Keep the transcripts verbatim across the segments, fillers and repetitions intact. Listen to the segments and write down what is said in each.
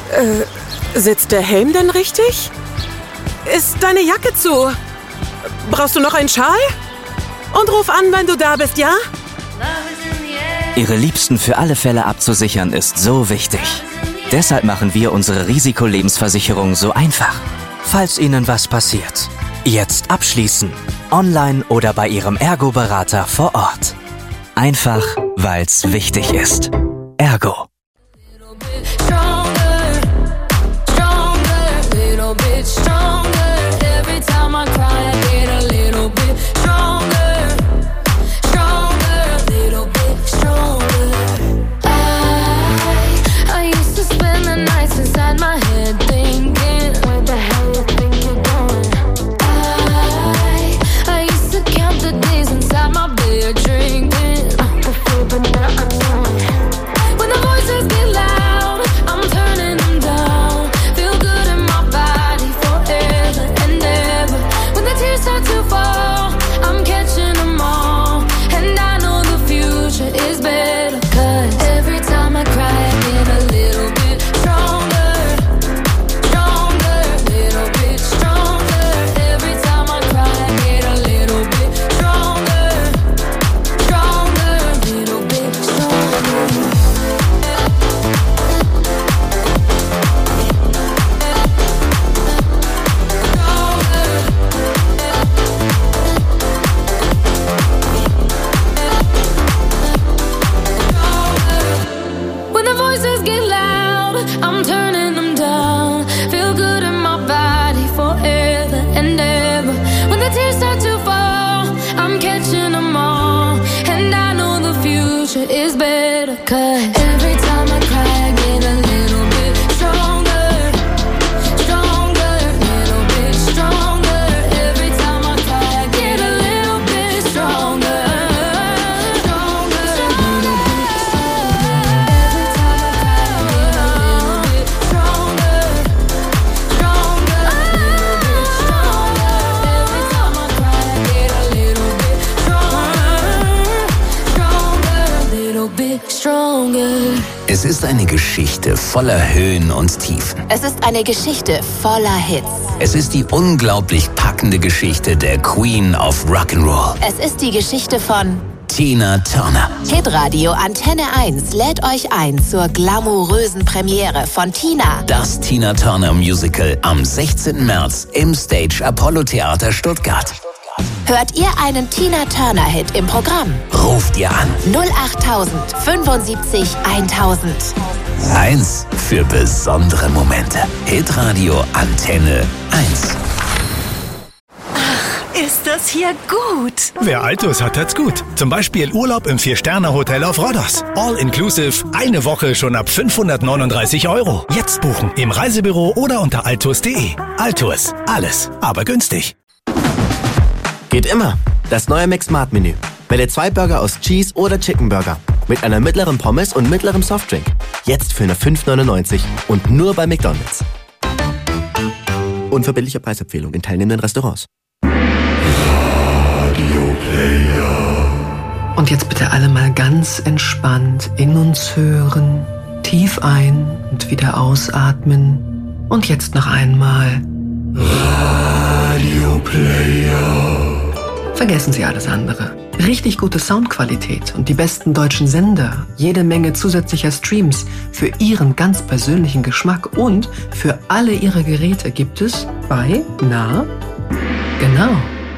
Äh, sitzt der Helm denn richtig? Ist deine Jacke zu? Brauchst du noch einen Schal? Und ruf an, wenn du da bist, ja? Ihre Liebsten für alle Fälle abzusichern ist so wichtig. Deshalb machen wir unsere Risikolebensversicherung so einfach. Falls Ihnen was passiert, jetzt abschließen. Online oder bei Ihrem Ergo-Berater vor Ort. Einfach, weil's wichtig ist. Ergo. Es ist eine Geschichte voller Höhen und Tiefen. Es ist eine Geschichte voller Hits. Es ist die unglaublich packende Geschichte der Queen of Rock'n'Roll. Es ist die Geschichte von Tina Turner. Hitradio Antenne eins lädt euch ein zur glamourösen Premiere von Tina. Das Tina Turner Musical am sechzehnten März im Stage Apollo Theater Stuttgart. Hört ihr einen Tina Turner Hit im Programm? Ruft ihr an. null achttausend fünfundsiebzig eintausend. Eins für besondere Momente. Hitradio Antenne eins. Ach, ist das hier gut. Wer Altus hat, hat's gut. Zum Beispiel Urlaub im Vier-Sterne-Hotel auf Rhodos. All-inclusive, eine Woche schon ab fünfhundertneununddreißig Euro. Jetzt buchen im Reisebüro oder unter altus punkt de. Altus, alles, aber günstig. Geht immer. Das neue McSmart-Menü. Wähle zwei Burger aus Cheese- oder Chicken Burger. Mit einer mittleren Pommes und mittlerem Softdrink. Jetzt für nur fünf neunundneunzig und nur bei McDonald's. Unverbindliche Preisempfehlung in teilnehmenden Restaurants. Radio Player. Und jetzt bitte alle mal ganz entspannt in uns hören. Tief ein und wieder ausatmen. Und jetzt noch einmal. Radio Player. Vergessen Sie alles andere. Richtig gute Soundqualität und die besten deutschen Sender, jede Menge zusätzlicher Streams für Ihren ganz persönlichen Geschmack und für alle Ihre Geräte gibt es bei, na, genau,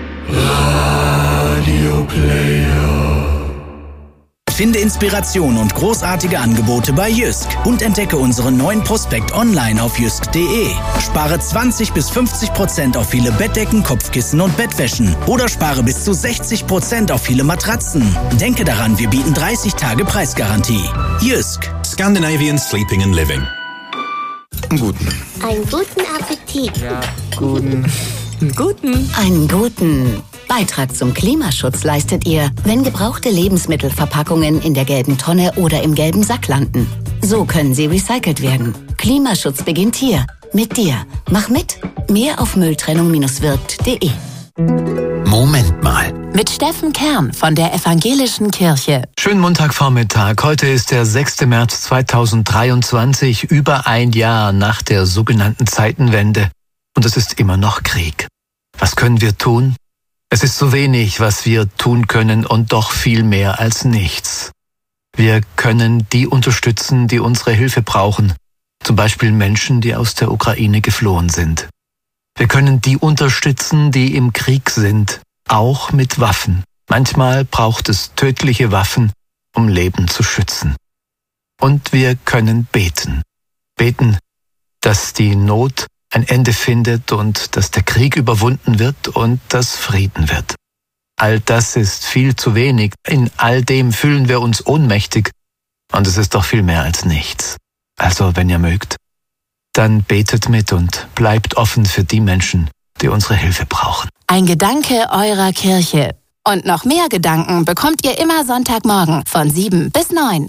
Radio Player. Finde Inspiration und großartige Angebote bei Jysk und entdecke unseren neuen Prospekt online auf jysk punkt de. Spare zwanzig bis fünfzig Prozent auf viele Bettdecken, Kopfkissen und Bettwäschen oder spare bis zu sechzig Prozent auf viele Matratzen. Denke daran, wir bieten dreißig Tage Preisgarantie. Jysk. Scandinavian Sleeping and Living. Einen guten. Einen guten Appetit. Ja, guten. Einen guten. Einen guten. Beitrag zum Klimaschutz leistet ihr, wenn gebrauchte Lebensmittelverpackungen in der gelben Tonne oder im gelben Sack landen. So können sie recycelt werden. Klimaschutz beginnt hier. Mit dir. Mach mit. Mehr auf mülltrennung Bindestrich wirkt punkt de. Moment mal. mit Steffen Kern von der Evangelischen Kirche. Schönen Montagvormittag. Heute ist der sechster März zweitausenddreiundzwanzig, über ein Jahr nach der sogenannten Zeitenwende. Und es ist immer noch Krieg. Was können wir tun? Es ist so wenig, was wir tun können und doch viel mehr als nichts. Wir können die unterstützen, die unsere Hilfe brauchen. Zum Beispiel Menschen, die aus der Ukraine geflohen sind. Wir können die unterstützen, die im Krieg sind, auch mit Waffen. Manchmal braucht es tödliche Waffen, um Leben zu schützen. Und wir können beten. Beten, dass die Not ein Ende findet und dass der Krieg überwunden wird und dass Frieden wird. All das ist viel zu wenig. In all dem fühlen wir uns ohnmächtig. Und es ist doch viel mehr als nichts. Also, wenn ihr mögt, dann betet mit und bleibt offen für die Menschen, die unsere Hilfe brauchen. Ein Gedanke eurer Kirche. Und noch mehr Gedanken bekommt ihr immer Sonntagmorgen von sieben bis neun.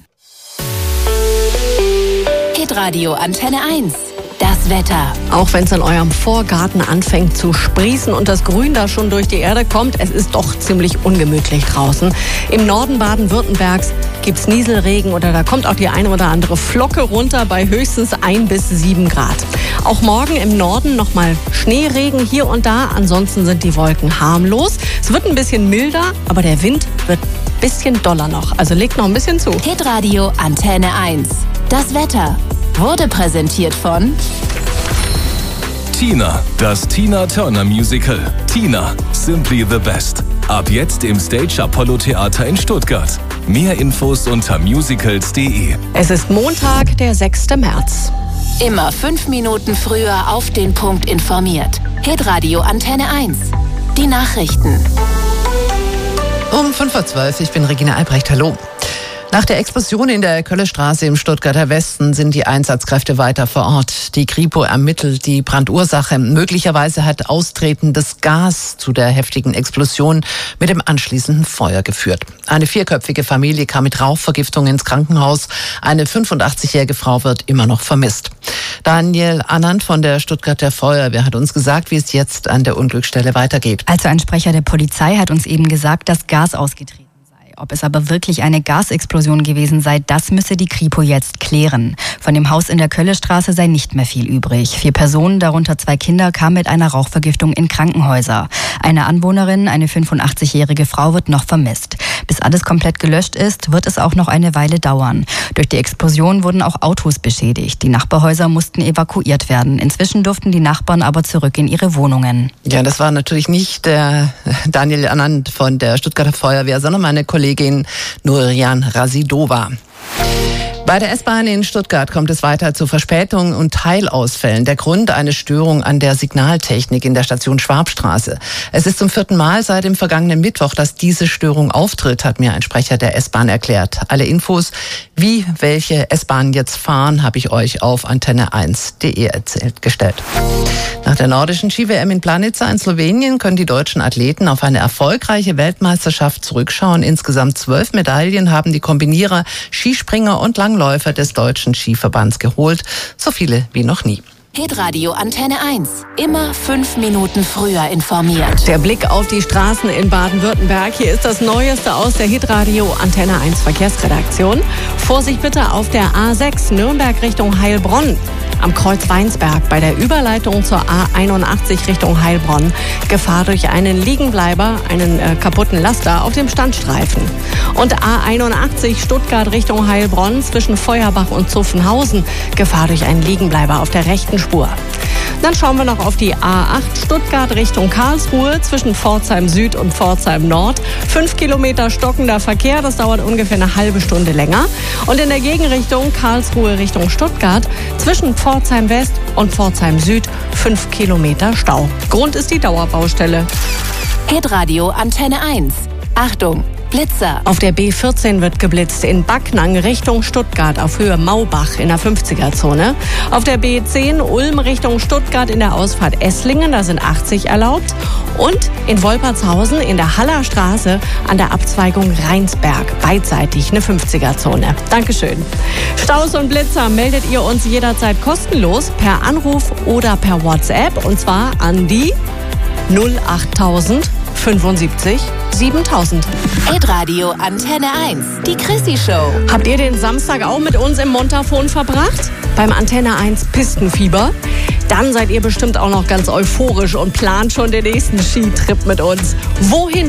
Hitradio Antenne eins. Das Wetter. Auch wenn es in eurem Vorgarten anfängt zu sprießen und das Grün da schon durch die Erde kommt, es ist doch ziemlich ungemütlich draußen. Im Norden Baden-Württembergs gibt es Nieselregen oder da kommt auch die eine oder andere Flocke runter bei höchstens ein bis sieben Grad. Auch morgen im Norden nochmal Schneeregen hier und da. Ansonsten sind die Wolken harmlos. Es wird ein bisschen milder, aber der Wind wird ein bisschen doller noch. Also legt noch ein bisschen zu. Hitradio Antenne eins. Das Wetter wurde präsentiert von Tina, das Tina Turner Musical. Tina, simply the best. Ab jetzt im Stage Apollo Theater in Stuttgart. Mehr Infos unter musicals punkt de. Es ist Montag, der sechster März. Immer fünf Minuten früher auf den Punkt informiert. Hitradio Antenne eins. Die Nachrichten. Um fünf Uhr zwölf, ich bin Regina Albrecht. Hallo. Nach der Explosion in der Köllestraße im Stuttgarter Westen sind die Einsatzkräfte weiter vor Ort. Die Kripo ermittelt die Brandursache. Möglicherweise hat austretendes Gas zu der heftigen Explosion mit dem anschließenden Feuer geführt. Eine vierköpfige Familie kam mit Rauchvergiftung ins Krankenhaus. Eine fünfundachtzigjährige Frau wird immer noch vermisst. Daniel Annand von der Stuttgarter Feuerwehr hat uns gesagt, wie es jetzt an der Unglücksstelle weitergeht. Also ein Sprecher der Polizei hat uns eben gesagt, dass Gas ausgetreten ist. Ob es aber wirklich eine Gasexplosion gewesen sei, das müsse die Kripo jetzt klären. Von dem Haus in der Köllestraße sei nicht mehr viel übrig. Vier Personen, darunter zwei Kinder, kamen mit einer Rauchvergiftung in Krankenhäuser. Eine Anwohnerin, eine fünfundachtzigjährige Frau, wird noch vermisst. Bis alles komplett gelöscht ist, wird es auch noch eine Weile dauern. Durch die Explosion wurden auch Autos beschädigt. Die Nachbarhäuser mussten evakuiert werden. Inzwischen durften die Nachbarn aber zurück in ihre Wohnungen. Ja, das war natürlich nicht der Daniel Annand von der Stuttgarter Feuerwehr, sondern meine Kollegin Nurian Rasidova. Bei der S-Bahn in Stuttgart kommt es weiter zu Verspätungen und Teilausfällen. Der Grund eine Störung an der Signaltechnik in der Station Schwabstraße. Es ist zum vierten Mal seit dem vergangenen Mittwoch, dass diese Störung auftritt, hat mir ein Sprecher der S-Bahn erklärt. Alle Infos, wie welche S-Bahnen jetzt fahren, habe ich euch auf antenne eins punkt de erzählt gestellt. Nach der nordischen Ski-W M in Planica in Slowenien können die deutschen Athleten auf eine erfolgreiche Weltmeisterschaft zurückschauen. Insgesamt zwölf Medaillen haben die Kombinierer, Skispringer und Langläufer des Deutschen Skiverbands geholt. So viele wie noch nie. Hitradio Antenne eins. Immer fünf Minuten früher informiert. Der Blick auf die Straßen in Baden-Württemberg. Hier ist das Neueste aus der Hitradio Antenne eins Verkehrsredaktion. Vorsicht bitte auf der A sechs Nürnberg Richtung Heilbronn. Am Kreuz Weinsberg bei der Überleitung zur A einundachtzig Richtung Heilbronn. Gefahr durch einen Liegenbleiber, einen äh, kaputten Laster auf dem Standstreifen. Und A einundachtzig Stuttgart Richtung Heilbronn zwischen Feuerbach und Zuffenhausen. Gefahr durch einen Liegenbleiber auf der rechten Spur. Dann schauen wir noch auf die A acht Stuttgart Richtung Karlsruhe zwischen Pforzheim Süd und Pforzheim Nord. Fünf Kilometer stockender Verkehr, das dauert ungefähr eine halbe Stunde länger. Und in der Gegenrichtung Karlsruhe Richtung Stuttgart zwischen Pforzheim West und Pforzheim Süd fünf Kilometer Stau. Grund ist die Dauerbaustelle. Hitradio Antenne eins. Achtung! Blitzer. Auf der B vierzehn wird geblitzt in Backnang Richtung Stuttgart auf Höhe Maubach in der fünfziger-Zone. Auf der B zehn Ulm Richtung Stuttgart in der Ausfahrt Esslingen, da sind achtzig erlaubt. Und in Wolpertshausen in der Haller Straße an der Abzweigung Rheinsberg, beidseitig eine fünfziger-Zone. Dankeschön. Staus und Blitzer meldet ihr uns jederzeit kostenlos per Anruf oder per WhatsApp und zwar an die null achttausend fünfundsiebzig siebentausend. Hitradio Antenne eins, die Chrissy Show. Habt ihr den Samstag auch mit uns im Montafon verbracht? Beim Antenne eins Pistenfieber? Dann seid ihr bestimmt auch noch ganz euphorisch und plant schon den nächsten Skitrip mit uns. Wohin